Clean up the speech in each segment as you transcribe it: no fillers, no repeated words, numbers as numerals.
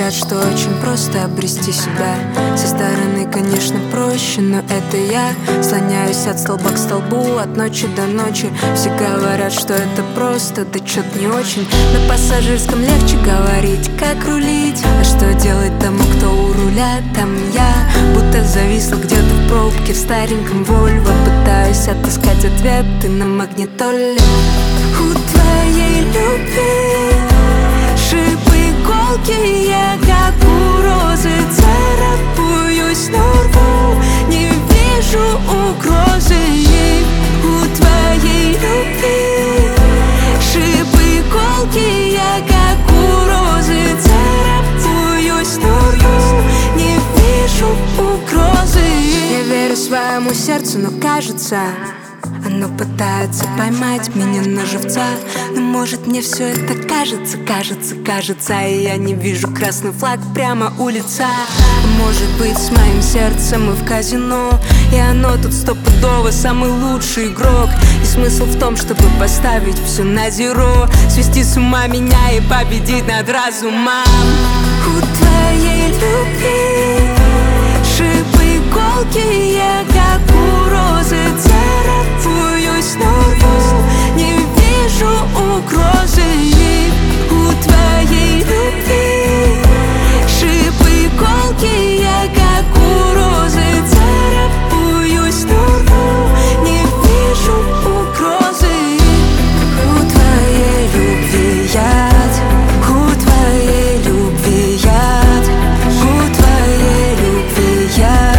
говорят, что очень просто обрести себя. Со стороны, конечно, проще, но это я слоняюсь от столба к столбу, от ночи до ночи. Все говорят, что это просто, да чё-то не очень. На пассажирском легче говорить, как рулить, а что делать тому, кто у руля? Там я, будто зависла где-то в пробке в стареньком Вольво. Пытаюсь отыскать ответы на магнитоле. У твоей любви шипы колкие, как у розы. Царапаюсь, но рву, не вижу угрозы ей. У твоей любви шипы колкие, как у розы. Царапаюсь, но рву, не вижу угрозы. Я верю своему сердцу, но кажется, оно пытается поймать меня на живца. Но может мне все это кажется, и я не вижу красный флаг прямо у лица. Может быть, с моим сердцем мы в казино, и оно тут стопудово самый лучший игрок. И смысл в том, чтобы поставить все на зеро, свести с ума меня и победить над разумом. У твоей любви шипы колкие, как у розы. Царапаюсь, но рву, не вижу угрозы ей. У твоей любви шипы колкие, как у розы. Царапаюсь, но рву, не вижу угрозы. У твоей любви яд, у твоей любви яд, у твоей любви яд.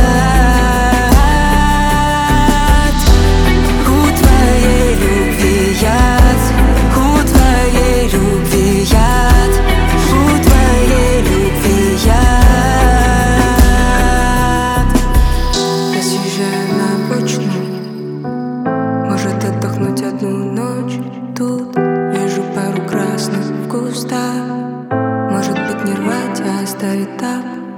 Может отдохнуть одну ночь тут. Вижу пару красных в кустах. Может быть не рвать, а оставить так.